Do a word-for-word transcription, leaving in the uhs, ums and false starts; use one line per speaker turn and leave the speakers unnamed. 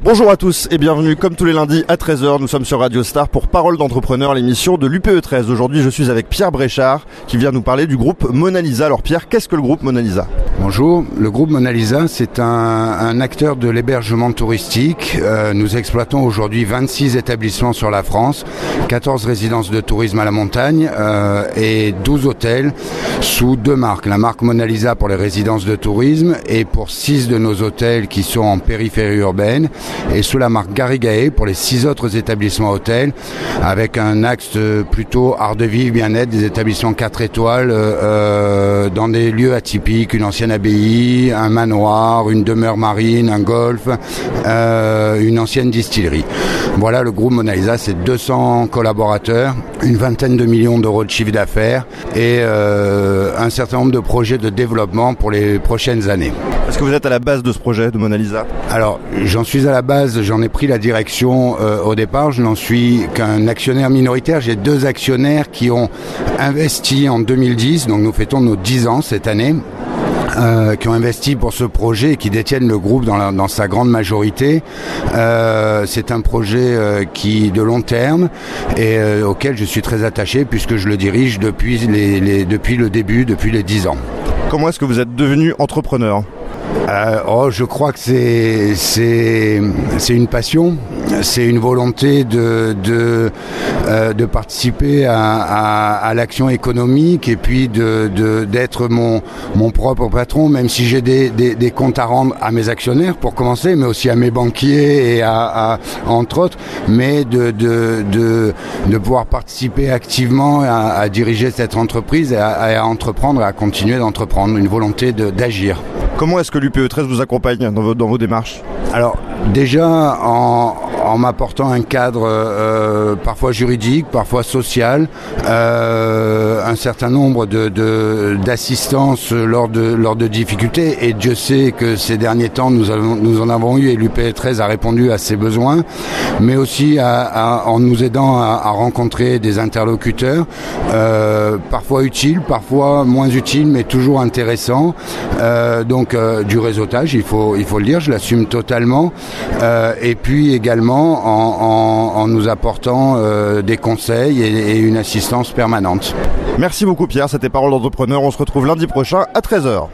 Bonjour à tous et bienvenue comme tous les lundis à treize heures, nous sommes sur Radio Star pour Parole d'entrepreneur, l'émission de l'U P E treize. Aujourd'hui je suis avec Pierre Bréchard qui vient nous parler du groupe Mona Lisa. Alors Pierre, qu'est-ce que le groupe Mona Lisa ?
Bonjour, le groupe Mona Lisa c'est un, un acteur de l'hébergement touristique. Euh, nous exploitons aujourd'hui vingt-six établissements sur la France, quatorze résidences de tourisme à la montagne euh, et douze hôtels sous deux marques. La marque Mona Lisa pour les résidences de tourisme et pour six de nos hôtels qui sont en périphérie urbaine, et sous la marque Garrigae pour les six autres établissements hôtels, avec un axe plutôt art de vivre, bien-être, des établissements quatre étoiles euh, dans des lieux atypiques, une ancienne abbaye, un manoir, une demeure marine, un golf, euh, une ancienne distillerie. Voilà, le groupe Mona Lisa, c'est deux cents collaborateurs, une vingtaine de millions d'euros de chiffre d'affaires et euh, un certain nombre de projets de développement pour les prochaines années.
Est-ce que vous êtes à la base de ce projet de Mona Lisa ?
Alors, j'en suis à la base, j'en ai pris la direction euh, au départ, je n'en suis qu'un actionnaire minoritaire. J'ai deux actionnaires qui ont investi en deux mille dix, donc nous fêtons nos dix ans cette année. Euh, qui ont investi pour ce projet et qui détiennent le groupe dans, la, dans sa grande majorité. Euh, c'est un projet euh, qui de long terme et euh, auquel je suis très attaché puisque je le dirige depuis, les, les, depuis le début, depuis les dix ans.
Comment est-ce que vous êtes devenu entrepreneur ?
Euh, oh, je crois que c'est c'est c'est une passion, c'est une volonté de de euh, de participer à, à, à l'action économique et puis de de d'être mon mon propre patron, même si j'ai des, des des comptes à rendre à mes actionnaires pour commencer, mais aussi à mes banquiers et à, à entre autres, mais de de de de pouvoir participer activement à, à diriger cette entreprise et à, à entreprendre et à continuer d'entreprendre, une volonté de d'agir.
Comment est-ce que l'U P E treize vous accompagne dans vos, dans vos démarches ?
Alors, déjà en, en m'apportant un cadre euh, parfois juridique, parfois social, euh, un certain nombre de, de, d'assistances lors de, lors de difficultés. Et Dieu sait que ces derniers temps, nous, avons, nous en avons eu et l'U P E treize a répondu à ces besoins, mais aussi à, à, en nous aidant à, à rencontrer des interlocuteurs, euh, parfois utiles, parfois moins utiles, mais toujours intéressants. Euh, donc euh, du réseautage, il faut, il faut le dire, je l'assume totalement. Euh, et puis également en, en, en nous apportant euh, des conseils et, et une assistance permanente.
Merci beaucoup Pierre, c'était Parole d'entrepreneur, on se retrouve lundi prochain à treize heures.